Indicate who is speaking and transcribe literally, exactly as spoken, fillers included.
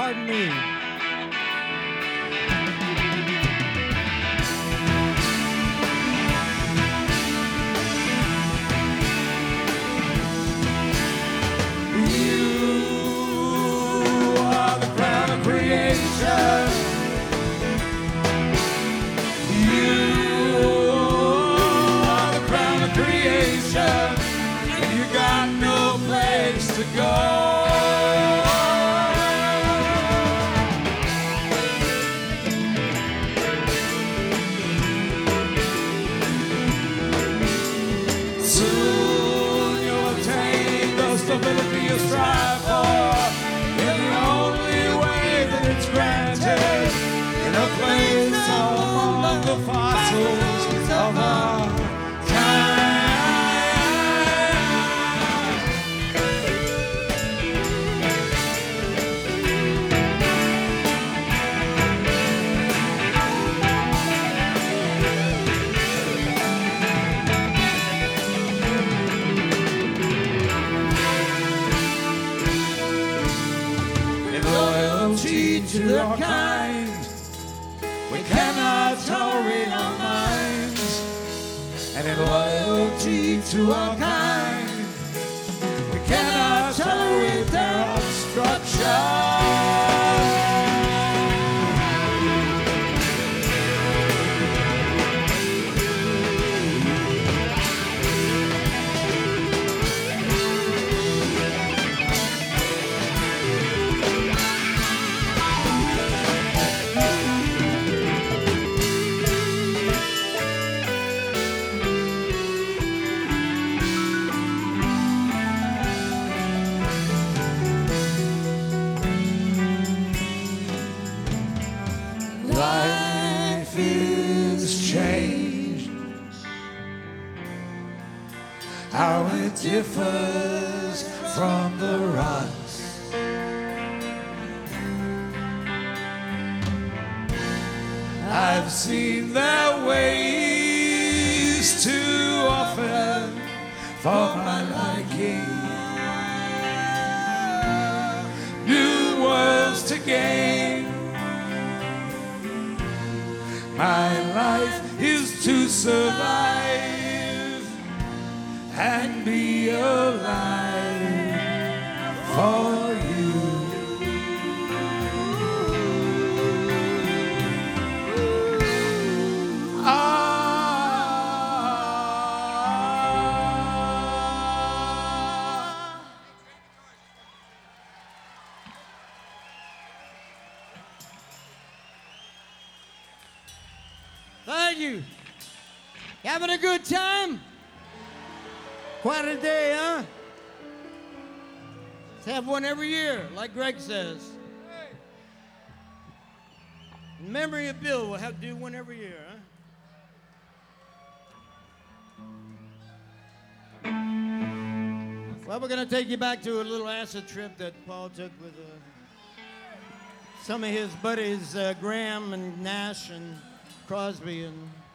Speaker 1: pardon me.
Speaker 2: To go. Soon you'll attain the stability you strive for in the only way that it's granted, in a place among the fossils of our time. To the kind, we cannot tolerate our minds, and in loyalty to our kind, we cannot tolerate their obstruction. Life is changed, how it differs from the rust. I've seen their ways too often for my liking. New worlds to gain. My life is to survive and be alive for you. Ah.
Speaker 1: Thank you. Having a good time? Quite a day, huh? Let's have one every year, like Greg says. In memory of Bill, we'll have to do one every year, huh? Well, we're going to take you back to a little acid trip that Paul took with uh, some of his buddies, uh, Graham and Nash and Crosby and